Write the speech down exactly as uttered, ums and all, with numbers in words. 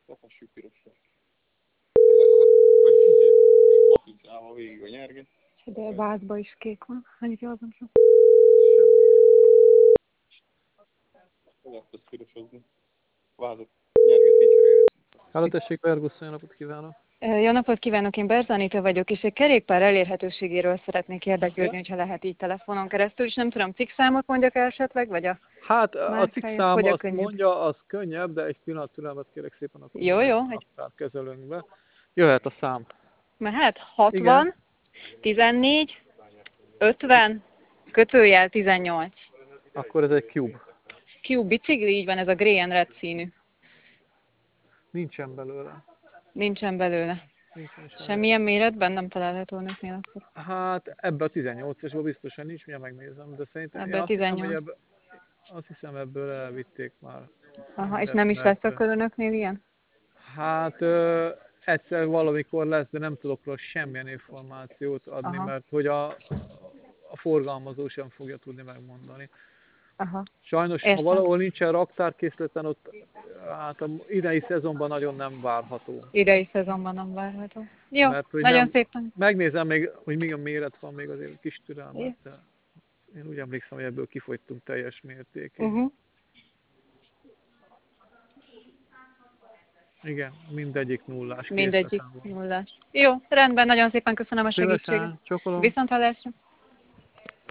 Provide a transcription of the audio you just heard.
Lefessük pirosra. Hát, vagy így matricával végig a nyerget. De vázba is kék van. Annyit jól van csak. Semmi. Lehet ezt pirosozni. Vázat, nyerget kicserélni. Háló, tessék, Vergusz, jó napot kívánok! Jó napot kívánok, én Berzanita vagyok, és egy kerékpár elérhetőségéről szeretnék érdeklődni, hogyha lehet így telefonon keresztül, és nem tudom, cikk számot mondjak el esetleg, vagy a Hát a cikk márkáját, szám hogy a azt könnyebb? mondja, az könnyebb, de egy pillanat türelmet kérek szépen, akkor Jó, jó, egy... akár kezelőnkbe. Jöhet a szám. mehet? Igen. hatvan, tizennégy, ötven, kötőjel tizennyolc. Akkor ez egy Cube. Cube bicikli, így van, ez a Grey and Red színű. Nincsen belőle. Nincsen belőle. Nincsen semmi. Semmilyen méretben nem található önöknél akkor? Hát ebbe a tizennyolcasból biztosan nincs, mindjárt megnézem, de szerintem Ebbe én a azt hiszem, hogy tizennyolc. ebbe, azt hiszem ebből elvitték már. Aha, és Mindet, nem is lesz mert, akkor önöknél ilyen? Hát ö, egyszer valamikor lesz, de nem tudok róla semmilyen információt adni, Aha. mert hogy a, a forgalmazó sem fogja tudni megmondani. Aha. Sajnos, Értem. ha valahol nincsen raktárkészleten, ott hát a idei szezonban nagyon nem várható. Idei szezonban nem várható. Jó, Mert hogy nagyon nem, szépen. megnézem még, hogy milyen méret van még azért kis türelmet, Jó. de én úgy emlékszem, hogy ebből kifogytunk teljes mértékig. Uh-huh. Igen, mindegyik nullás Mindegyik készleten van. nullás. Jó, rendben, nagyon szépen köszönöm a segítséget. Szívesen, csokolom. Viszonthallásra.